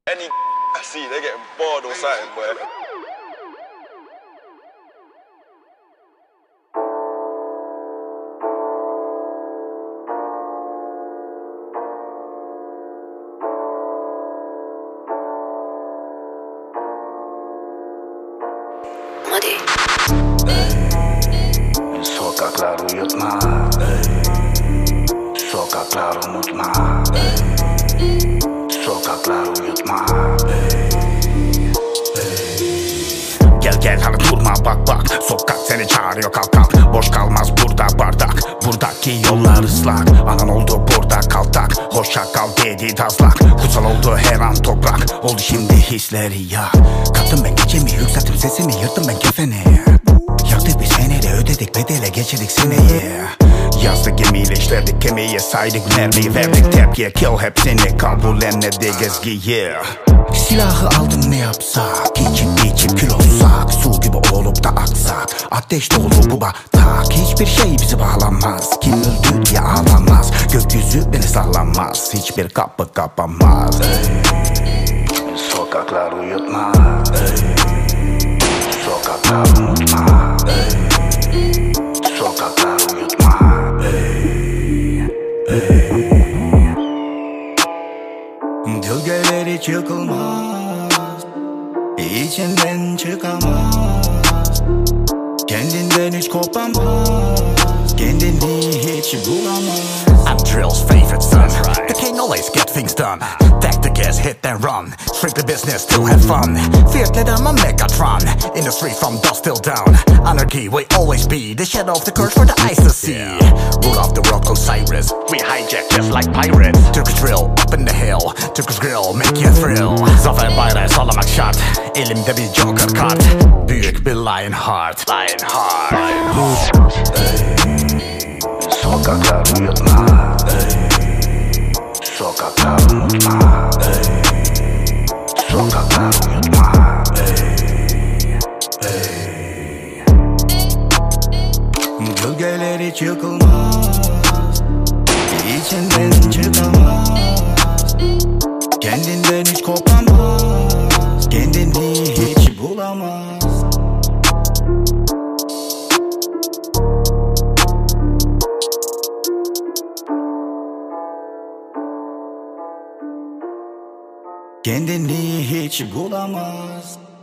Any I see, they getting bored or something, boy. Muddy. Sokaklar uyutma, sokaklar unutma, sokaklar uyutma. Gel gel hadi durma bak bak, sokak seni çağırıyor kalk kalk. Boş kalmaz burada bardak, buradaki yollar ıslak. Anan oldu burada kaltak, hoşça kal dedi tazlak. Kutsal oldu her an toprak, oldu şimdi hisleri ya. Kattım ben gecemi, yükselttim sesimi, yırttım ben kefeni. Yaktık biz feneri, ödedik bedele, geçirdik seneyi. Yazdık gemiyle işlerdik kemiği, saydık mermiyi, verdik tepkiye. Kill hepsini kabullenmedik ezgiyi. Silahı aldım ne yapsak, içip kül olsak, su gibi olup da aksak. Ateş dolu bu batak, hiçbir şey bizi bağlamaz. Kim öldü diye ağlamaz, gökyüzü beni sallamaz. Hiçbir kapı kapamaz. Sokaklar uyutma, sokaklar unutma, sokaklar uyutma. Gölgeleri çıkılmaz, içinden çıkamaz. Kendinden hiç kopamaz, kendini hiç bulamaz. I'm Drill's favorite son, the king always get things done. Take the gas, hit and run, strictly business, still have fun. Fierce I'm a Megatron, in the street from dusk till dawn. Anarchy will always be the shadow of the curse for the eyes to see. Rule of the world Osiris, we hijack just like pirates. Turkish drill, up in the hill, Turkish grill, make you thrill. Zafer bayrağı sallamak şart, elimde bir joker kart. Büyük bir lion heart, lion heart. Sokaklar uyutma, sokaklar unutma, sokaklar uyutma. Gölgeleri çıkılmaz, içinden çıkamaz. Kendinden hiç kopamaz, kendini hiç bulamaz. Kendini hiç bulamaz.